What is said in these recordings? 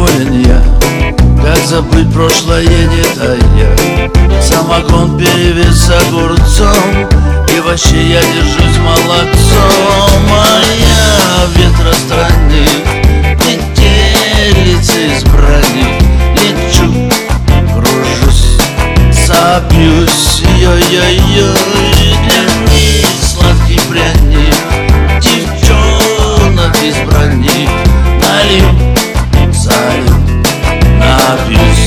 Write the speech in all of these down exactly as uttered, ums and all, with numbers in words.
доволен я, как забыть прошлое не тая. Самогон перевес огурцом, и вообще я держусь молодцом. А я ветространник, метелица избранник. Лечу, кружусь, забьюсь, ой-ой-ой. Для них сладкий пряник, девчонок избранник. Налью, залью, напьюсь.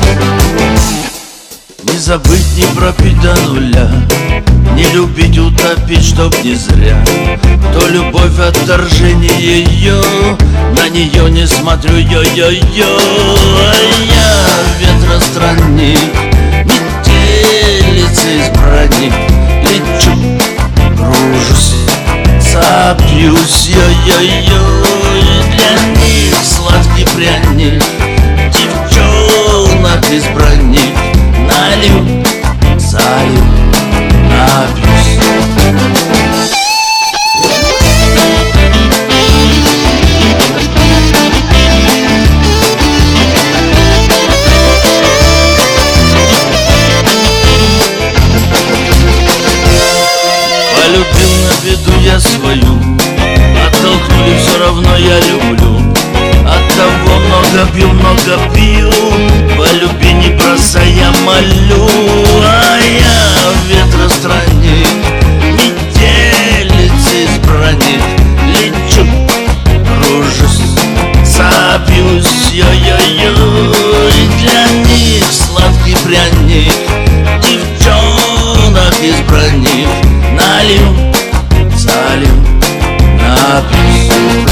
Не забыть, не пропить до нуля, не любить, утопить, чтоб не зря. То любовь, отторжение ее, на нее не смотрю, ё-ё-ё. А я ветространник, метелица избранник. Лечу, кружусь, забьюсь, ё-ё-ё. Для них сладкий пряник, девчонок избранник. Налью, залью, напьюсь. Полюбил на беду я свою, оттолкнули, все равно я люблю. Оттого много пью, много пью, полюби, не бросай, я молю. А я ветространник, метелица избранник. Лечу, кружусь, забьюсь, ё-ё-ё. Для них сладкий пряник, девчонок избранник. Налью, залью, напьюсь.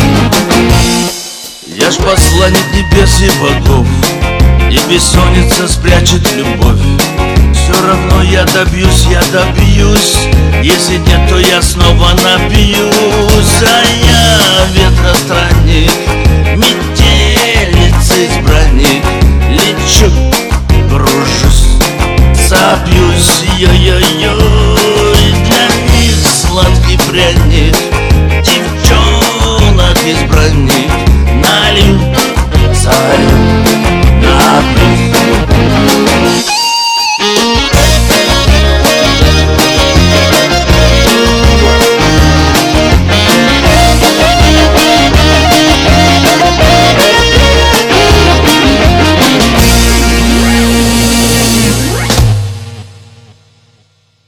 Я ж посланник небес и богов, и бессонница спрячет любовь. Все равно я добьюсь, я добьюсь. Если нет, то я снова напьюсь. А я ветространник, метелица избранник. Лечу, кружусь, забьюсь, ё-ё.